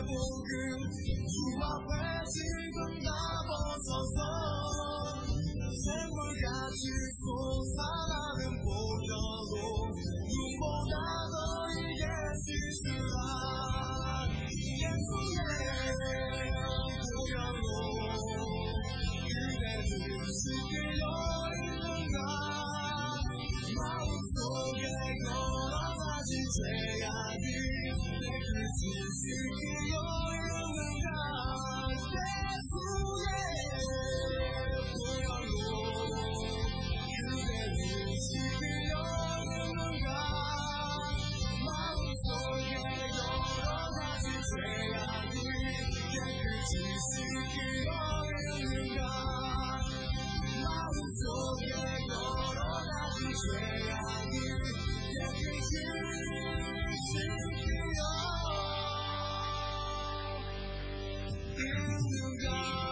복음 주 앞에 지금 나서서 샘물같이 솟아나는 보혈로 눈보다 더 예수라 예수의 보혈로 그대를 지키려 있는가 마음속에 여러 가지 죄악이 내게 지키려 있는가 예수의 보혈로 그대를 지키려 있는가 마음속에 여러 가지 죄악이 내게 지키려 있는가 마음속에 여러 가지 죄악이 내게 지키려 있는가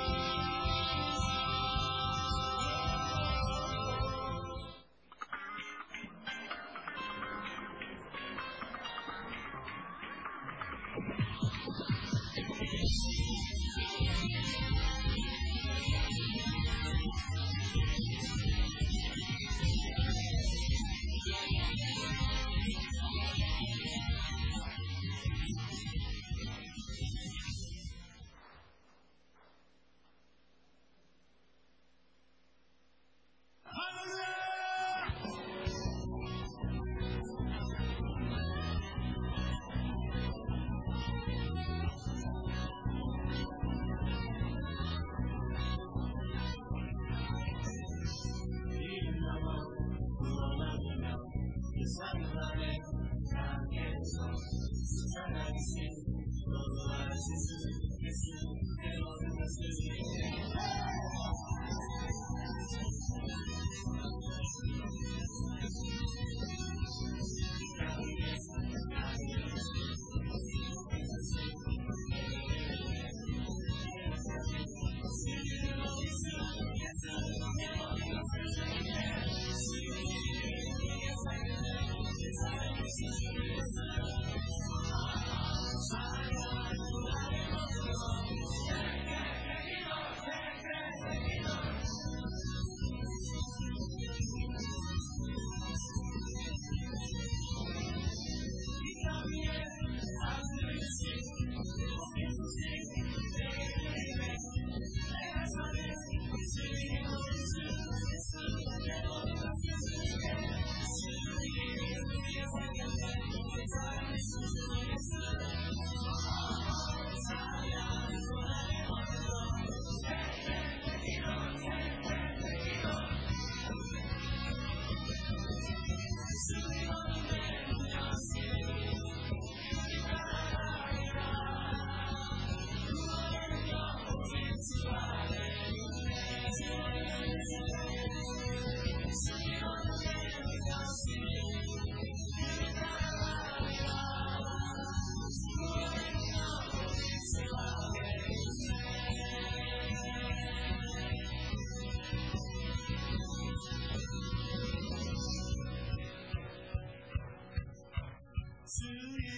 주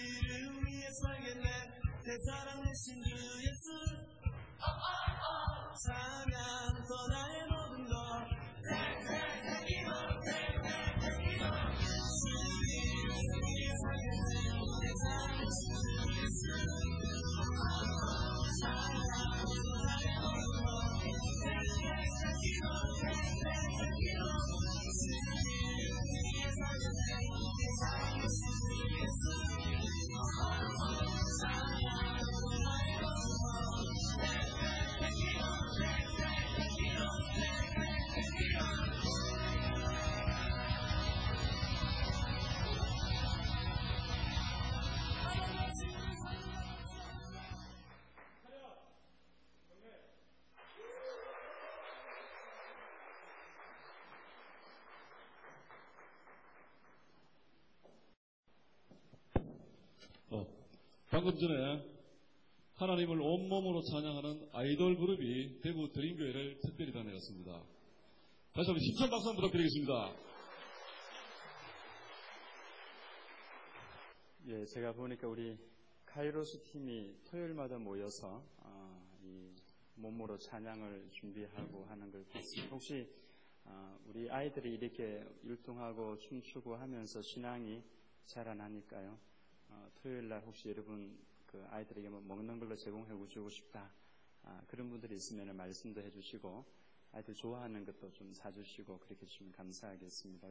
이름 위에 살겠네 내 사랑 되신 주 예수 찬양 더 나의 모든 것 주 이름 위에 살겠네 내 사랑 되신 주 예수 찬양 더 나의 모든 것 주 이름 위에 살겠네 내 사랑 되신 주 예수 방금 전에 하나님을 온몸으로 찬양하는 아이돌 그룹이 대구 드림교회를 특별히 다녀갔습니다. 다시 한번 힘찬 박수 한번 부탁드리겠습니다. 예, 제가 보니까 우리 카이로스 팀이 토요일마다 모여서 이 몸으로 찬양을 준비하고 하는 걸 봤습니다. 혹시 우리 아이들이 이렇게 율동하고 춤추고 하면서 신앙이 자라나니까요. 토요일날 혹시 여러분 그 아이들에게 뭐 먹는 걸로 제공해 주고 싶다. 그런 분들이 있으면 말씀도 해주시고 아이들 좋아하는 것도 좀 사주시고 그렇게 해주시면 감사하겠습니다.